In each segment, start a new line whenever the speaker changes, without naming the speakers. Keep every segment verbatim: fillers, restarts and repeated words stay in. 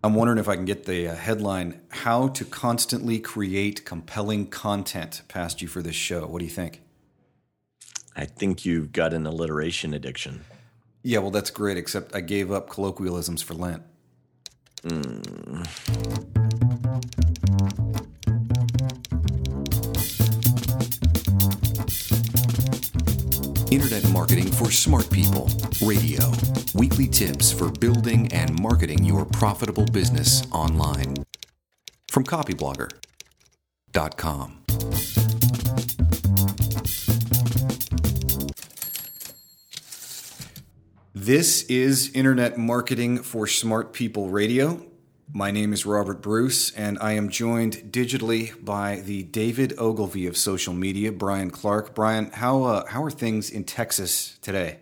I'm wondering if I can get the uh, headline, How to Constantly Create Compelling Content, past you for this show. What do you think?
I think you've got an alliteration addiction.
Yeah, well, that's great, except I gave up colloquialisms for Lent.
Mm.
Internet Marketing for Smart People Radio. Weekly tips for building and marketing your profitable business online. From copyblogger dot com.
This is Internet Marketing for Smart People Radio. My name is Robert Bruce, and I am joined digitally by the David Ogilvy of social media, Brian Clark. Brian, how uh, how are things in Texas today?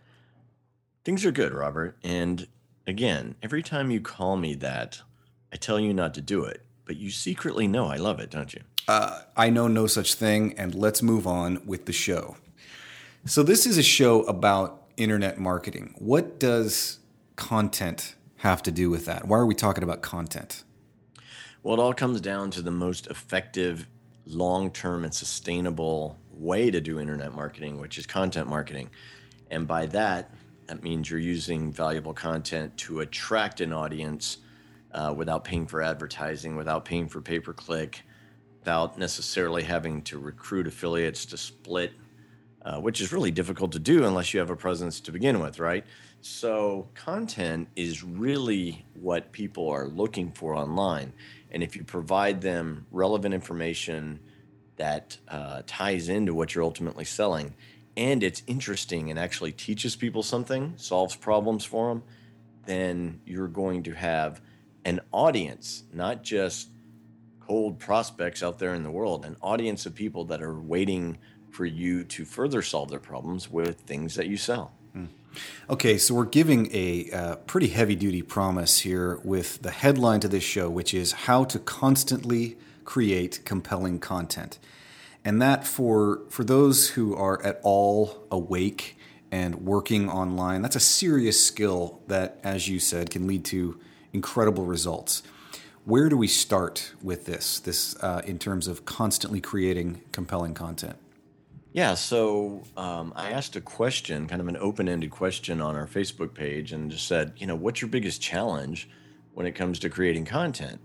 Things are good, Robert. And again, every time you call me that, I tell you not to do it. But you secretly know I love it, don't you?
Uh, I know no such thing, and let's move on with the show. So this is a show about internet marketing. What does content have to do with that? Why are we talking about content?
Well, it all comes down to the most effective, long-term, and sustainable way to do internet marketing, which is content marketing. And by that, that means you're using valuable content to attract an audience uh, without paying for advertising, without paying for pay-per-click, without necessarily having to recruit affiliates to split, uh, which is really difficult to do unless you have a presence to begin with, right? So content is really what people are looking for online. And if you provide them relevant information that uh, ties into what you're ultimately selling, and it's interesting and actually teaches people something, solves problems for them, then you're going to have an audience, not just cold prospects out there in the world, an audience of people that are waiting for you to further solve their problems with things that you sell.
Okay, so we're giving a uh, pretty heavy-duty promise here with the headline to this show, which is How to Constantly Create Compelling Content. And that for for those who are at all awake and working online, that's a serious skill that, as you said, can lead to incredible results. Where do we start with this, this uh, in terms of constantly creating compelling content?
Yeah, so um, I asked a question, kind of an open-ended question on our Facebook page, and just said, you know, what's your biggest challenge when it comes to creating content?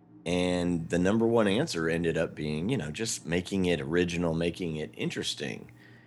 And the number one answer ended up being, you know, just making it original, making it interesting.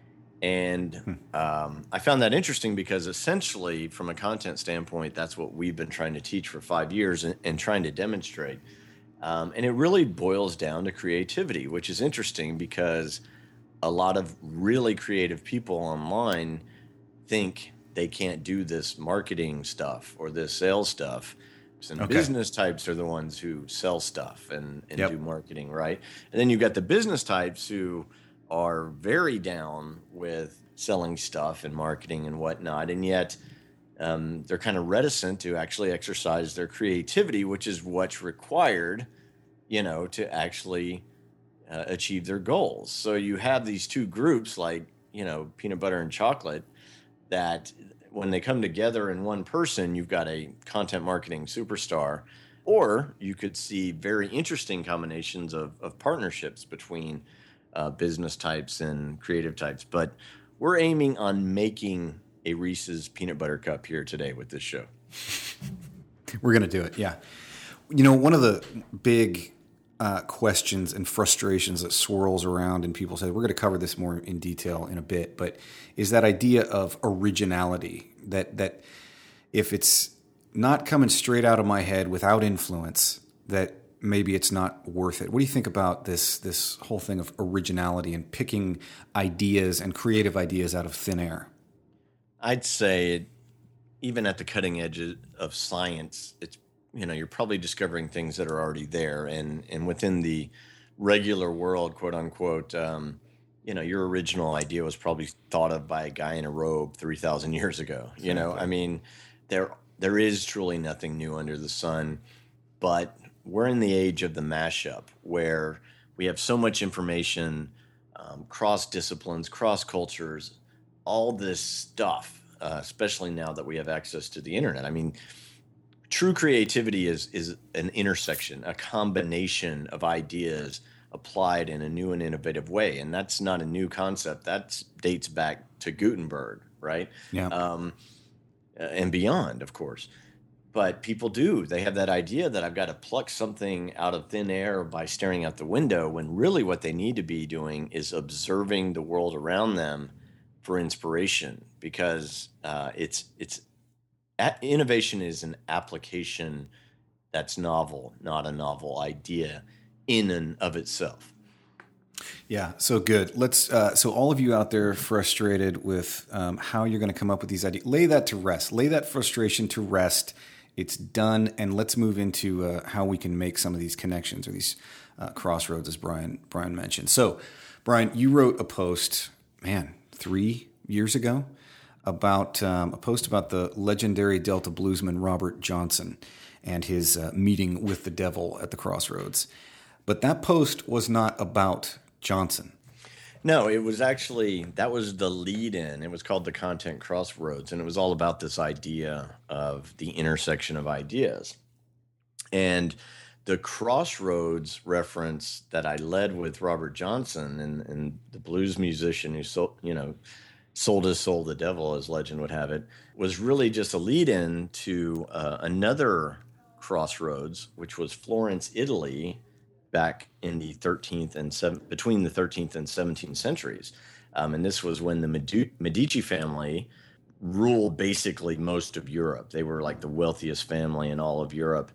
And um, I found that interesting because essentially, from a content standpoint, that's what we've been trying to teach for five years and, and trying to demonstrate. Um, and it really boils down to creativity, which is interesting because a lot of really creative people online think they can't do this marketing stuff or this sales stuff. And
Okay.
business types are the ones who sell stuff and, and
Yep.
do marketing, right? And then you've got the business types who are very down with selling stuff and marketing and whatnot. And yet um, they're kind of reticent to actually exercise their creativity, which is what's required, you know, to actually uh, achieve their goals. So you have these two groups like, you know, peanut butter and chocolate that when they come together in one person, you've got a content marketing superstar, or you could see very interesting combinations of, of partnerships between uh, business types and creative types. But we're aiming on making a Reese's peanut butter cup here today with this show.
We're going to do it, yeah. You know, one of the big uh, questions and frustrations that swirls around, and people say, we're going to cover this more in detail in a bit, but is that idea of originality, that that if it's not coming straight out of my head without influence, that maybe it's not worth it. What do you think about this this whole thing of originality and picking ideas and creative ideas out of thin air?
I'd say even at the cutting edge of science, it's, you know, you're probably discovering things that are already there. And, and within the regular world, quote unquote, um, you know, your original idea was probably thought of by a guy in a robe three thousand years ago. You know, I mean, there there is truly nothing new under the sun, but we're in the age of the mashup where we have so much information, um, cross disciplines, cross cultures, all this stuff, uh, especially now that we have access to the internet. I mean, true creativity is is an intersection, a combination of ideas applied in a new and innovative way. And that's not a new concept. That dates back to Gutenberg, right?
Yeah.
Um, and beyond, of course. But people do. They have that idea that I've got to pluck something out of thin air by staring out the window, when really what they need to be doing is observing the world around them for inspiration, because uh, it's it's innovation is an application that's novel, not a novel idea in and of itself.
Yeah, so good. Let's. Uh, so all of you out there frustrated with um, how you're going to come up with these ideas, lay that to rest. Lay that frustration to rest. It's done, and let's move into uh, how we can make some of these connections or these uh, crossroads, as Brian Brian mentioned. So, Brian, you wrote a post, man, three years ago, about um, a post about the legendary Delta bluesman Robert Johnson and his uh, meeting with the devil at the crossroads. But that post was not about Johnson.
No, it was actually, that was the lead in. It was called The Content Crossroads, and it was all about this idea of the intersection of ideas. And the crossroads reference that I led with Robert Johnson, and, and the blues musician who sold, you know, sold his soul to the devil, as legend would have it, was really just a lead in to uh, another crossroads, which was Florence, Italy, back in the thirteenth and seven, between the thirteenth and seventeenth centuries. Um, and this was when the Medi- Medici family ruled basically most of Europe. They were like the wealthiest family in all of Europe.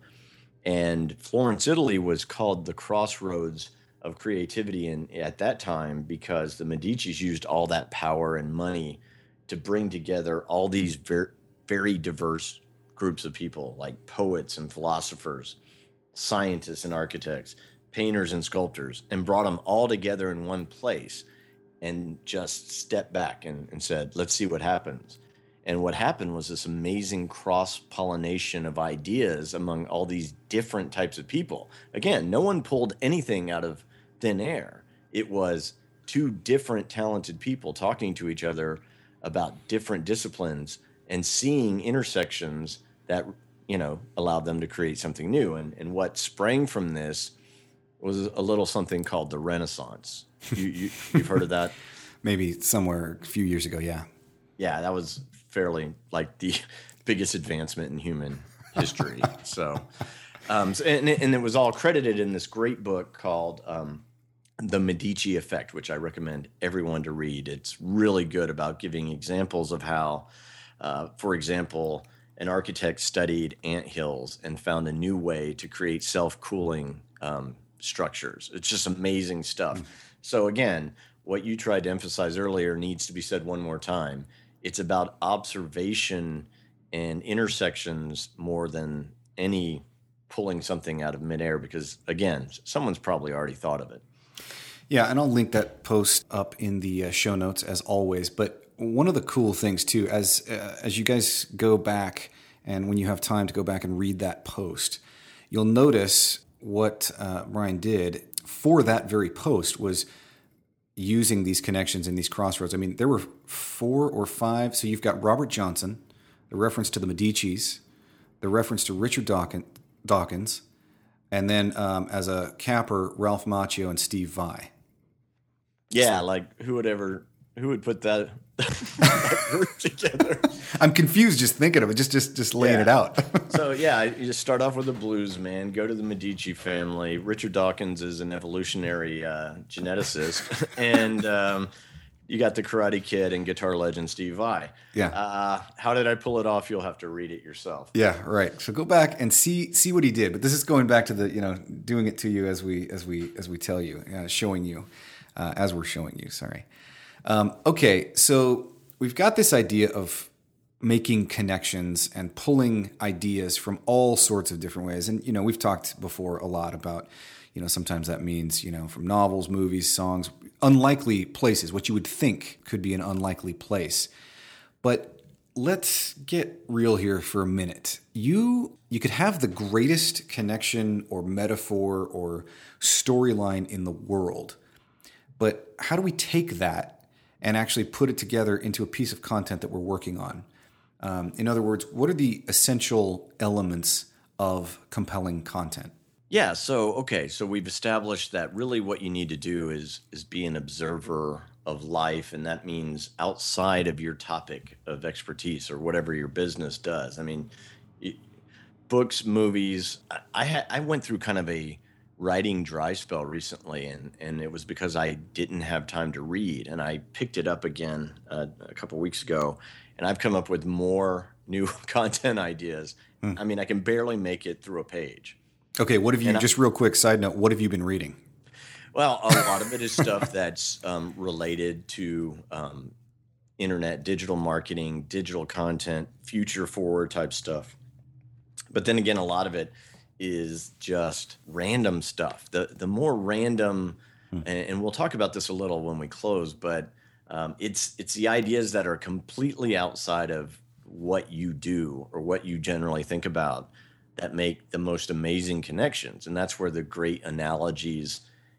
And Florence, Italy was called the crossroads of creativity in, at that time, because the Medicis used all that power and money to bring together all these ver- very diverse groups of people, like poets and philosophers, scientists and architects, painters and sculptors, and brought them all together in one place and just stepped back and, and said, let's see what happens. And what happened was this amazing cross-pollination of ideas among all these different types of people. Again, no one pulled anything out of thin air. It was two different talented people talking to each other about different disciplines and seeing intersections that, you know, allowed them to create something new. And, and what sprang from this was a little something called the Renaissance. You, you, you've heard of that?
Maybe somewhere a few years ago, yeah.
Yeah, that was fairly like the biggest advancement in human history. so, um, so and, and it was all credited in this great book called um, The Medici Effect, which I recommend everyone to read. It's really good about giving examples of how, uh, for example, an architect studied anthills and found a new way to create self-cooling um structures. It's just amazing stuff. Mm. So again, what you tried to emphasize earlier needs to be said one more time. It's about observation and intersections more than any pulling something out of midair, because again, someone's probably already thought of it.
Yeah, and I'll link that post up in the uh, show notes as always. But one of the cool things too, as uh, as you guys go back and when you have time to go back and read that post, you'll notice what uh, Brian did for that very post was using these connections and these crossroads. I mean, there were four or five. So you've got Robert Johnson, the reference to the Medicis, the reference to Richard Dawkins, Dawkins and then um, as a capper, Ralph Macchio and Steve Vai.
Yeah, so, like who would ever, who would put that, that group together?
I'm confused just thinking of it, just just just laying
yeah.
it out.
So yeah, you just start off with a blues man, go to the Medici family. Richard Dawkins is an evolutionary uh, geneticist, and um, you got the Karate Kid and guitar legend Steve Vai.
Yeah.
Uh, how did I pull it off? You'll have to read it yourself.
Yeah, right. So go back and see see what he did. But this is going back to the, you know, doing it to you as we as we as we tell you, uh, showing you, uh, as we're showing you. Sorry. Um, okay, so we've got this idea of making connections and pulling ideas from all sorts of different ways. And, you know, we've talked before a lot about, you know, sometimes that means, you know, from novels, movies, songs, unlikely places, what you would think could be an unlikely place. But let's get real here for a minute. You you could have the greatest connection or metaphor or storyline in the world. But how do we take that and actually put it together into a piece of content that we're working on? Um, in other words, what are the essential elements of compelling content?
Yeah. So, okay. So we've established that really what you need to do is is be an observer of life, and that means outside of your topic of expertise or whatever your business does. I mean, y- books, movies. I I, had, I went through kind of a writing dry spell recently, and and it was because I didn't have time to read, and I picked it up again uh, a couple weeks ago, and I've come up with more new content ideas.
Hmm.
I mean, I can barely make it through a page.
Okay, what have you,
And I,
just real quick side note, what have you been reading?
well, a lot of it is stuff that's um, related to um, internet, digital marketing, digital content, future forward type stuff. But then again, a lot of it is just random stuff. The the more random, and, and we'll talk about this a little when we close, but um, it's it's the ideas that are completely outside of what you do or what you generally think about that make the most amazing connections. And that's where the great analogies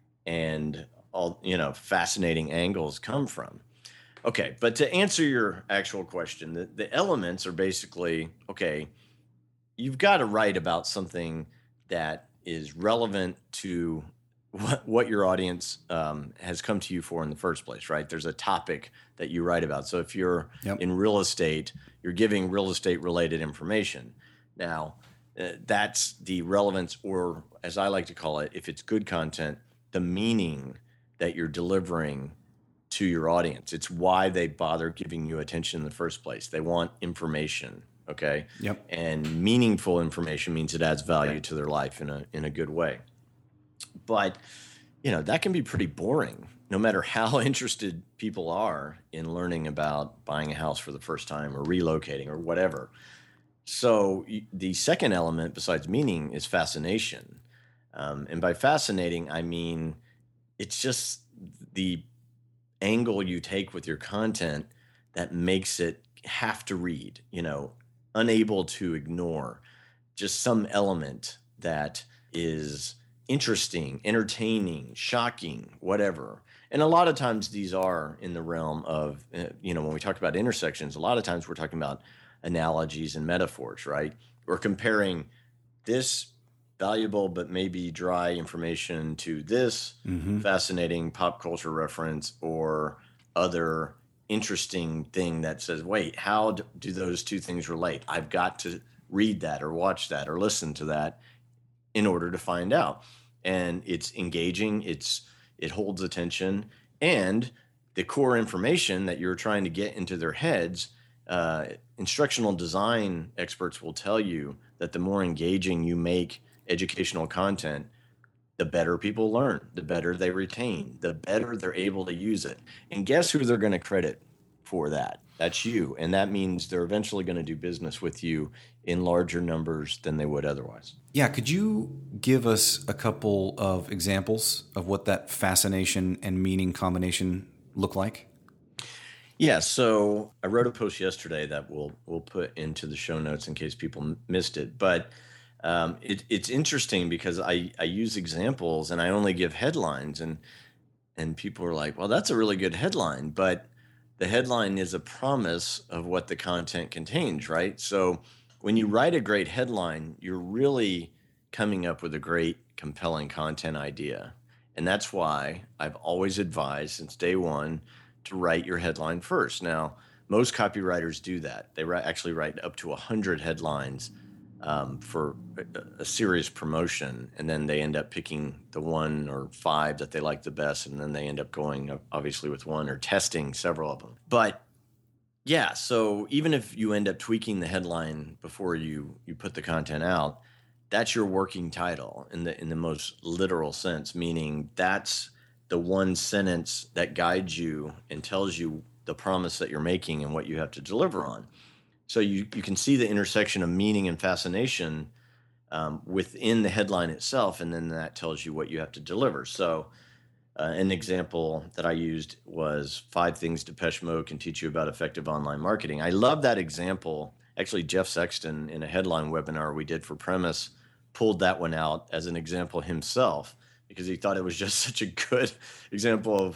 and all, you know, fascinating angles come from. Okay, but to answer your actual question, the, the elements are basically, okay, you've got to write about something that is relevant to what, what your audience um, has come to you for in the first place, right? There's a topic that you write about. So if you're
Yep.
in real estate, you're giving real estate related information. Now, uh, that's the relevance, or as I like to call it, if it's good content, the meaning that you're delivering to your audience. It's why they bother giving you attention in the first place. They want information. Okay.
Yep.
And meaningful information means it adds value to their life in a in a good way. But you know, that can be pretty boring, no matter how interested people are in learning about buying a house for the first time or relocating or whatever. So y- the second element besides meaning is fascination. Um, and by fascinating, I mean it's just the angle you take with your content that makes it have to read, you know, unable to ignore, just some element that is interesting, entertaining, shocking, whatever. And a lot of times these are in the realm of, uh, you know, when we talk about intersections, a lot of times we're talking about analogies and metaphors, right? We're comparing this valuable but maybe dry information to this
Mm-hmm.
fascinating pop culture reference or other interesting thing that says, wait, how d- do those two things relate? I've got to read that or watch that or listen to that in order to find out. And it's engaging, it's it holds attention, and the core information that you're trying to get into their heads, uh, instructional design experts will tell you that the more engaging you make educational content, the better people learn, the better they retain, the better they're able to use it. And guess who they're going to credit for that? That's you. And that means they're eventually going to do business with you in larger numbers than they would otherwise.
Yeah, could you give us a couple of examples of what that fascination and meaning combination look like?
Yeah, so I wrote a post yesterday that we'll we'll put into the show notes in case people m- missed it. But um, it, it's interesting because I, I use examples and I only give headlines, and and people are like, well, that's a really good headline, but the headline is a promise of what the content contains, right? So when you write a great headline, you're really coming up with a great, compelling content idea. And that's why I've always advised since day one to write your headline first. Now, most copywriters do that. They write, actually write up to one hundred headlines um, for a, a serious promotion, and then they end up picking the one or five that they like the best, and then they end up going, uh, obviously, with one or testing several of them. But yeah, so even if you end up tweaking the headline before you you put the content out, that's your working title in the in the most literal sense, meaning that's the one sentence that guides you and tells you the promise that you're making and what you have to deliver on. So you you can see the intersection of meaning and fascination um, within the headline itself, and then that tells you what you have to deliver. So uh, an example that I used was five things Depeche Mode can teach you about effective online marketing. I love that example. Actually, Jeff Sexton, in a headline webinar we did for Premise, pulled that one out as an example himself because he thought it was just such a good example of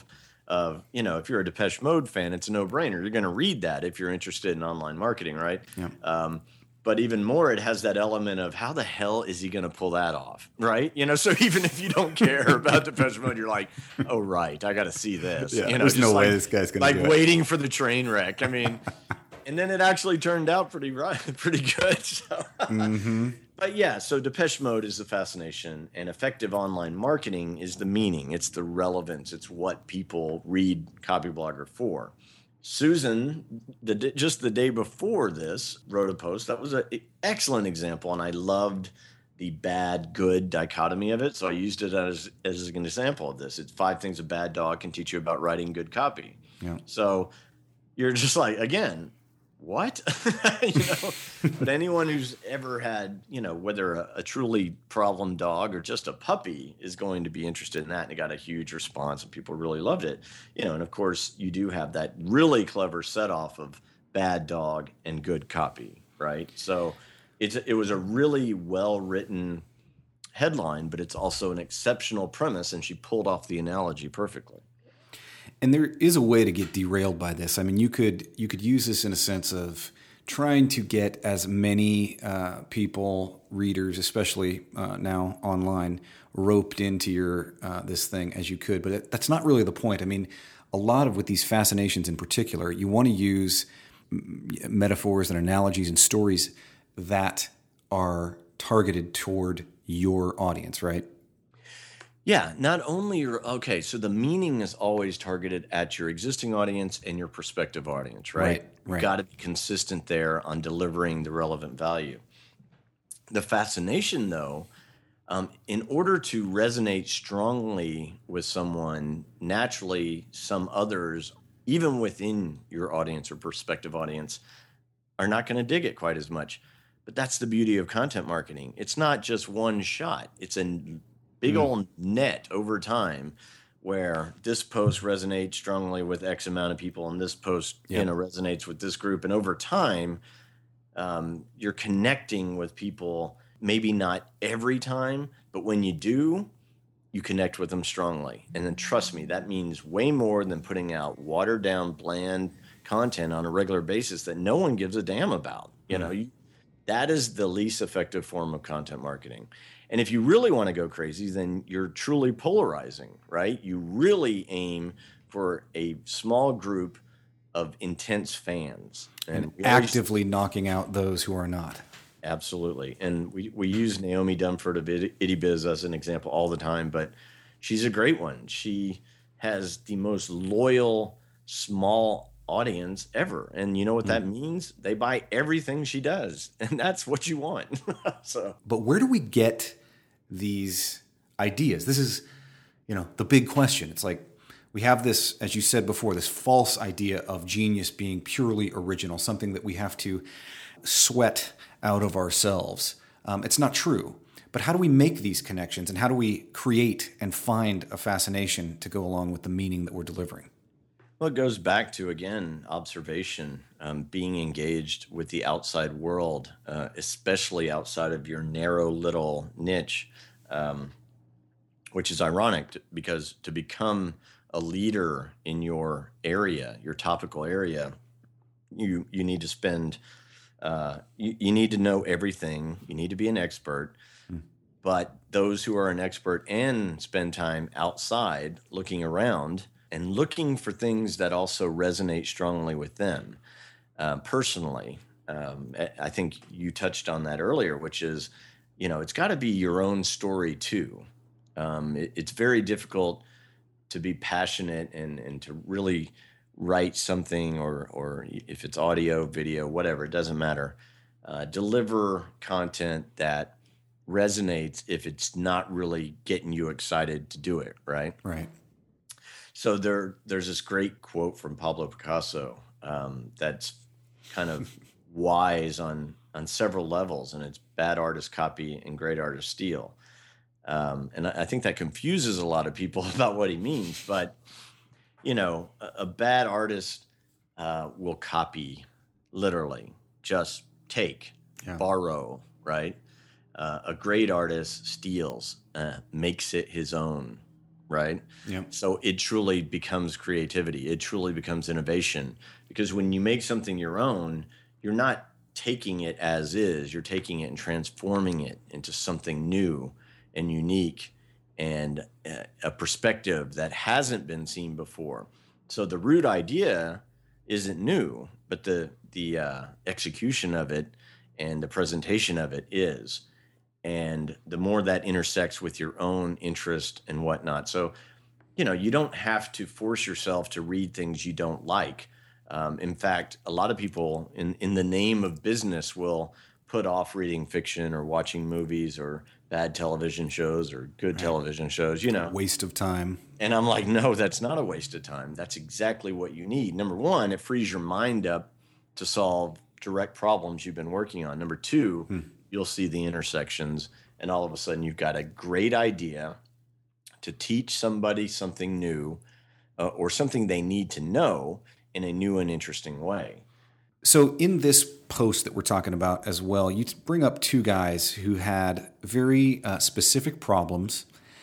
of, you know, if you're a Depeche Mode fan, it's a no-brainer. You're going to read that if you're interested in online marketing, right?
Yeah.
Um, but even more, it has that element of how the hell is he going to pull that off, right? You know, so even if you don't care about Depeche Mode, you're like, oh, right, I got to see this.
Yeah,
you know,
there's no
like,
way this guy's going to
like
do it.
waiting for the train wreck. I mean, and then it actually turned out pretty right, pretty good. So.
Mm-hmm.
But yeah, so Depeche Mode is the fascination, and effective online marketing is the meaning. It's the relevance. It's what people read Copyblogger for. Susan, the, just the day before this, wrote a post. That was an excellent example, and I loved the bad-good dichotomy of it, so I used it as, as an example of this. It's five things a bad dog can teach you about writing good copy.
Yeah.
So you're just like, again, what? you know, but anyone who's ever had, you know, whether a, a truly problem dog or just a puppy is going to be interested in that. And it got a huge response and people really loved it. You know, and of course you do have that really clever set off of bad dog and good copy, right? So it's, it was a really well-written headline, but it's also an exceptional premise. And she pulled off the analogy perfectly.
And there is a way to get derailed by this. I mean, you could you could use this in a sense of trying to get as many uh, people, readers, especially uh, now online, roped into your uh, this thing as you could. But it, that's not really the point. I mean, a lot of with these fascinations in particular, you want to use metaphors and analogies and stories that are targeted toward your audience, right?
Yeah, not only your, okay, so the meaning is always targeted at your existing audience and your prospective audience, right?
Right, right.
You've got to be consistent there on delivering the relevant value. The fascination, though, um, in order to resonate strongly with someone, naturally, some others, even within your audience or prospective audience, are not going to dig it quite as much. But that's the beauty of content marketing. It's not just one shot. It's a big mm. old net over time where this post resonates strongly with X amount of people and this post yep. you know, resonates with this group. And over time, um, you're connecting with people, maybe not every time, but when you do, you connect with them strongly. And then trust me, that means way more than putting out watered down, bland content on a regular basis that no one gives a damn about. You mm. know, you, that is the least effective form of content marketing. And if you really want to go crazy, then you're truly polarizing, right? You really aim for a small group of intense fans.
And, and actively always, knocking out those who are not.
Absolutely. And we, we use Naomi Dunford of IddyBiz as an example all the time, but she's a great one. She has the most loyal, small audience ever. And you know what mm. that means? They buy everything she does. And that's what you want. So,
but where do we get these ideas? This is, you know, the big question. It's like we have this, as you said before, this false idea of genius being purely original, something that we have to sweat out of ourselves. Um, it's not true. But how do we make these connections and how do we create and find a fascination to go along with the meaning that we're delivering?
Well, it goes back to, again, observation, um, being engaged with the outside world, uh, especially outside of your narrow little niche, um, which is ironic t- because to become a leader in your area, your topical area, you you need to spend, uh, you, you need to know everything. You need to be an expert. Hmm. But those who are an expert and spend time outside looking around and looking for things that also resonate strongly with them. Uh, personally, um, I think you touched on that earlier, which is, you know, it's got to be your own story too. Um, it, it's very difficult to be passionate and, and to really write something, or, or if it's audio, video, whatever, it doesn't matter. Uh, deliver content that resonates if it's not really getting you excited to do it, right?
Right.
So there, there's this great quote from Pablo Picasso um, that's kind of wise on on several levels, and it's bad artists copy and great artists steal. Um, and I, I think that confuses a lot of people about what he means. But, you know, a, a bad artist uh, will copy, literally, just take, yeah. borrow, right? Uh, a great artist steals, uh, makes it his own. right?
Yep.
So it truly becomes creativity. It truly becomes innovation. Because when you make something your own, you're not taking it as is. You're taking it and transforming it into something new and unique and uh, a perspective that hasn't been seen before. So the root idea isn't new, but the the uh, execution of it and the presentation of it is. And the more that intersects with your own interest and whatnot. So, you know, you don't have to force yourself to read things you don't like. Um, in fact, a lot of people in, in the name of business will put off reading fiction or watching movies or bad television shows or good right. television shows, you know.
Waste of time.
And I'm like, no, that's not a waste of time. That's exactly what you need. Number one, it frees your mind up to solve direct problems you've been working on. Number two, hmm. you'll see the intersections, and all of a sudden you've got a great idea to teach somebody something new uh, or something they need to know in a new and interesting way.
So in this post that we're talking about as well, you bring up two guys who had very uh, specific problems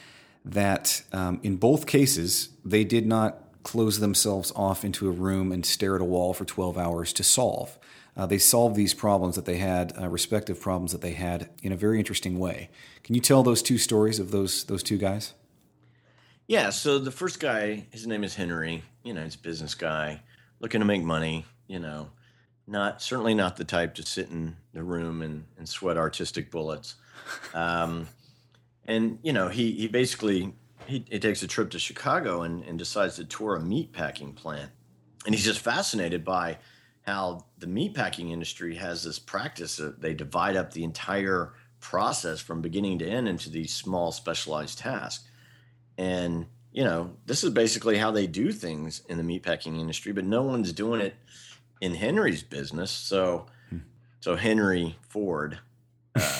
that um, in both cases, they did not close themselves off into a room and stare at a wall for twelve hours to solve. Uh, they solved these problems that they had, uh, respective problems that they had, in a very interesting way. Can you tell those two stories of those those two guys?
Yeah, so the first guy, his name is Henry. You know, he's a business guy looking to make money, you know. Not certainly not the type to sit in the room and, and sweat artistic bullets. Um, and, you know, he, he basically, he, he takes a trip to Chicago and, and decides to tour a meat packing plant. And he's just fascinated by how the meatpacking industry has this practice that they divide up the entire process from beginning to end into these small specialized tasks. And, you know, this is basically how they do things in the meatpacking industry, but no one's doing it in Henry's business. So, so Henry Ford uh,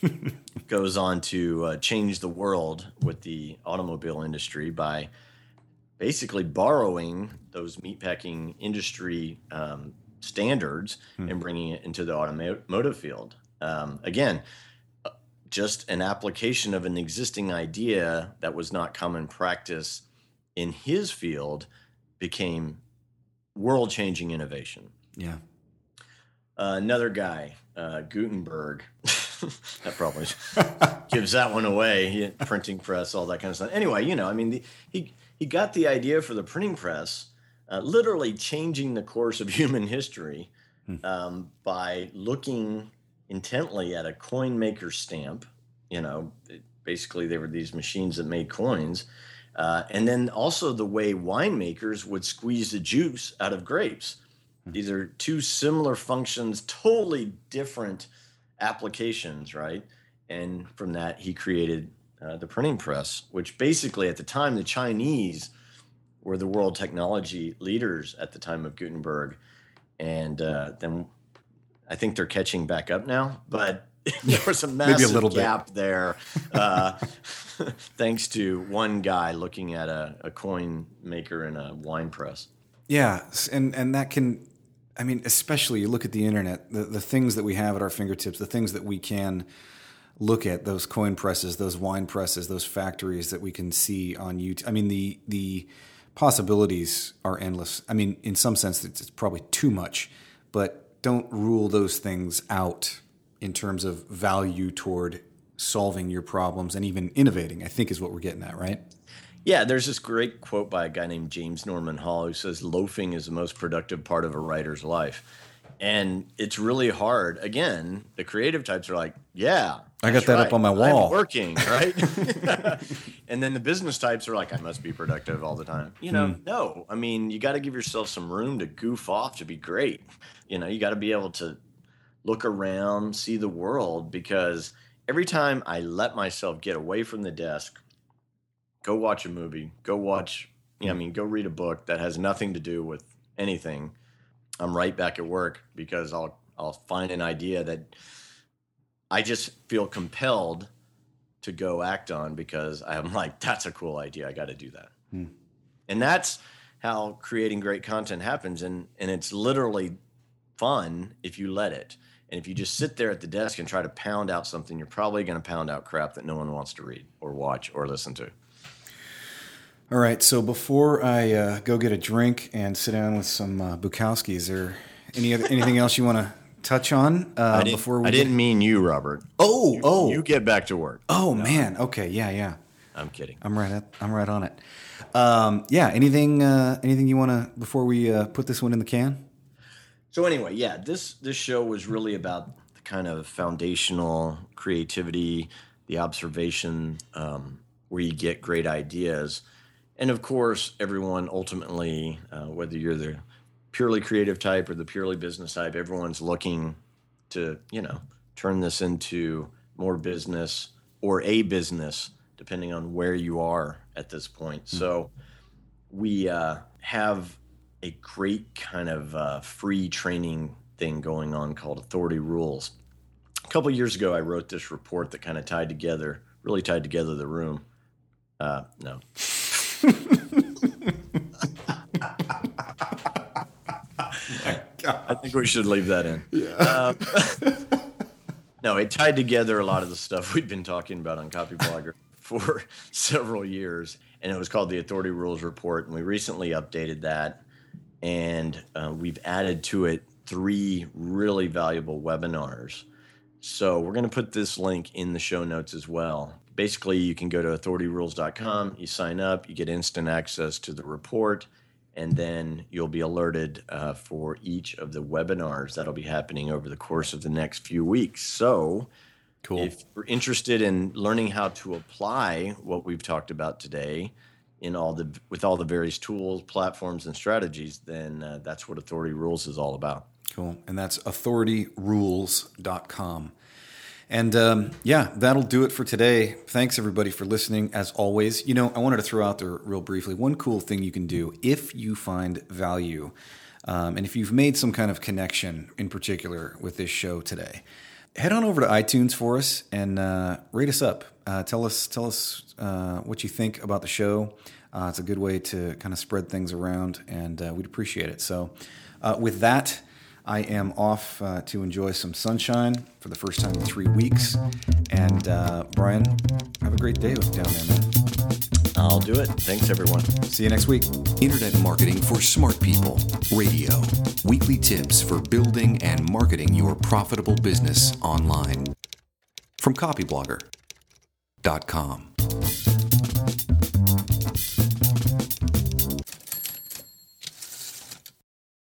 goes on to uh, change the world with the automobile industry by basically borrowing those meatpacking industry um, standards hmm. and bringing it into the automotive field. Um, again, just an application of an existing idea that was not common practice in his field became world-changing innovation.
Yeah.
Uh, another guy, uh, Gutenberg, that probably gives that one away. He, printing press, all that kind of stuff. Anyway, you know, I mean, the, he he got the idea for the printing press, uh, literally changing the course of human history um, by looking intently at a coin maker stamp. You know, it, basically they were these machines that made coins. Uh, and then also the way winemakers would squeeze the juice out of grapes. These are two similar functions, totally different applications, right? And from that, he created uh, the printing press, which basically at the time, the Chinese were the world technology leaders at the time of Gutenberg. And uh, then I think they're catching back up now, but there was a massive Maybe a little gap bit. there. Uh, thanks to one guy looking at a, a coin maker and a wine press.
Yeah, and and that can, I mean, especially you look at the internet, the, the things that we have at our fingertips, the things that we can look at, those coin presses, those wine presses, those factories that we can see on YouTube. I mean, the the possibilities are endless. I mean, in some sense, it's, it's probably too much, but don't rule those things out in terms of value toward solving your problems and even innovating, I think is what we're getting at, right?
Yeah, there's this great quote by a guy named James Norman Hall who says, loafing is the most productive part of a writer's life. And it's really hard. Again, the creative types are like, yeah,
I got that
right.
up on my wall.
I'm working, right? And then the business types are like, I must be productive all the time. You know, hmm. no. I mean, you got to give yourself some room to goof off to be great. You know, you got to be able to look around, see the world, because every time I let myself get away from the desk, go watch a movie, go watch, you know, I mean, go read a book that has nothing to do with anything, I'm right back at work because I'll I'll find an idea that I just feel compelled to go act on because I'm like, that's a cool idea. I got to do that. Hmm. And that's how creating great content happens. And, and it's literally fun if you let it. And if you just sit there at the desk and try to pound out something, you're probably going to pound out crap that no one wants to read or watch or listen to.
All right. So before I uh, go get a drink and sit down with some uh, Bukowski, is there any other, anything else you want to touch on uh,
I didn't,
before we?
I
get...
didn't mean you, Robert.
Oh,
you,
oh,
you get back to work.
Oh no. Man. Okay. Yeah. Yeah.
I'm kidding.
I'm right. At, I'm right on it. Um, yeah. Anything? Uh, anything you want to before we uh, put this one in the can?
So anyway, yeah, this this show was really about the kind of foundational creativity, the observation, um, where you get great ideas. And of course, everyone ultimately, uh, whether you're the purely creative type or the purely business type, everyone's looking to, you know, turn this into more business or a business, depending on where you are at this point. Mm-hmm. So we uh, have a great kind of uh, free training thing going on called Authority Rules. A couple of years ago, I wrote this report that kind of tied together, really tied together the room. Uh, no. I think we should leave that in. Yeah. Uh, no, it tied together a lot of the stuff we've been talking about on Copyblogger for several years, and it was called the Authority Rules Report, and we recently updated that, and uh, we've added to it three really valuable webinars. So we're going to put this link in the show notes as well. Basically, you can go to authority rules dot com, you sign up, you get instant access to the report, and then you'll be alerted uh, for each of the webinars that'll be happening over the course of the next few weeks. So cool. If you're interested in learning how to apply what we've talked about today in all the with all the various tools, platforms, and strategies, then uh, that's what Authority Rules is all about.
Cool. And that's authority rules dot com. And um, yeah, that'll do it for today. Thanks, everybody, for listening. As always, you know, I wanted to throw out there real briefly one cool thing you can do if you find value, um, and if you've made some kind of connection in particular with this show today, head on over to iTunes for us and uh, rate us up. Uh, tell us, tell us uh, what you think about the show. Uh, it's a good way to kind of spread things around, and uh, we'd appreciate it. So, uh, with that, I am off uh, to enjoy some sunshine for the first time in three weeks. And uh, Brian, have a great day down there, man.
I'll do it. Thanks, everyone.
See you next week.
Internet Marketing for Smart People Radio. Weekly tips for building and marketing your profitable business online. From copyblogger dot com.